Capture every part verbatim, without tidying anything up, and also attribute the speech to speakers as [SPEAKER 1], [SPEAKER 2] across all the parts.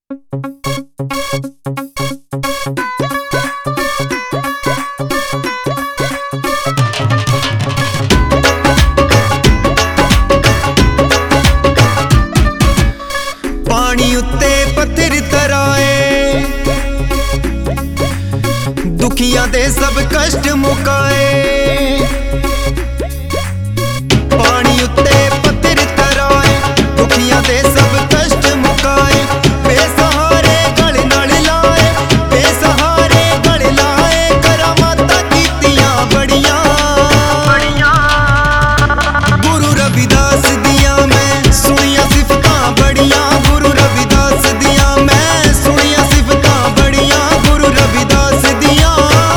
[SPEAKER 1] पानी उत्ते पत्थर तराए, दुखियां दे सब कष्ट मुकाए। पानी उत्ते पत्थर तराए, दुखियां दे सब कष्ट मुकाए। बेसहारे गल नाल लाए, बेसहारे गल लाए। करामातां कीतियां बड़ियां, गुरु रविदास दियां मैं सुनिया सिफतां बड़ियां। गुरु रविदास दियां मैं सुनिया सिफतां बड़ियां। गुरु रविदास दियां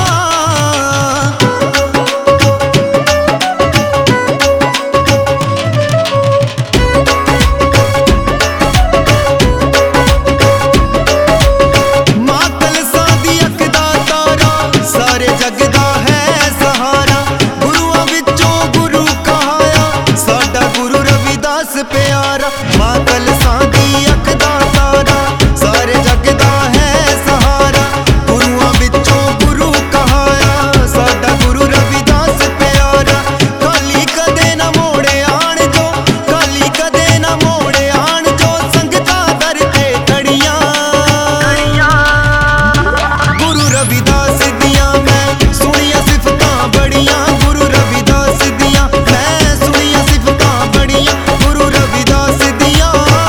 [SPEAKER 1] प्यारा। मां कलसां दी अख दा तारा, सारे जग दा है सहारा। गुरुआं विचों गुरु कहाया, साडा गुरु रविदास प्यारा। काली कदे ना मोड़े आण जो, काली कदे ना मोड़े आण जो। संगतां दर ते खड़ियां, गुरु रविदास दियां मैं सुनिया सिफतां बड़ियां। गुरु रविदास दियां मैं सुनिया सिफतां बड़ियां। गुरु रविदास दियां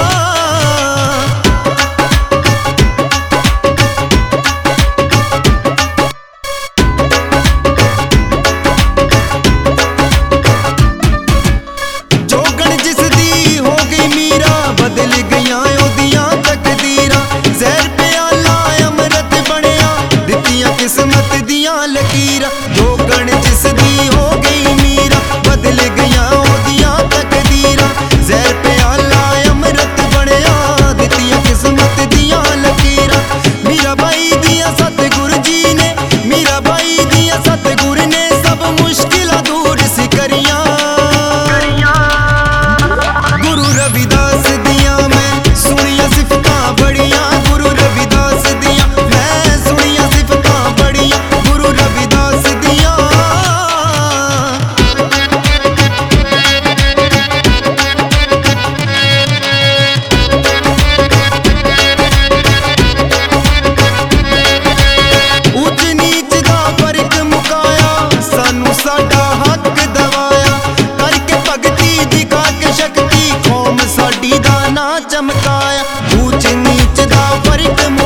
[SPEAKER 1] जोगण जिस दी हो गई मीरा, बदल गईयां ओदियां तकदीरां। जहर प्याला अमृत बनिया, दित्तियां किस्मत दियां लकीरां। जोगण जिस दी हो गई मीरा, बदल गईयां ओदियां तकदीरां। जहर प्याला अमृत बनिया, दित्तियां किस्मत दियां लकीरां। मीरा बाई दियां सतगुरु जी ने, मीरा बाई दियां सतगुरु ने सब मुश्किलां दूर सी करियां। गुरु रविदास दियां मैं सुनिया सिफतां बड़ियां। गुरु रविदास दियां मैं सुनिया सिफतां बड़ियां। गुरु रविदास दियां ऊच नीच दा फर्क मुकाया, सानू साडा हक दवाया। करके भगती दिखा के शक्ति, कौम साडी दा नां चमकाया। ऊच नीच दा फर्क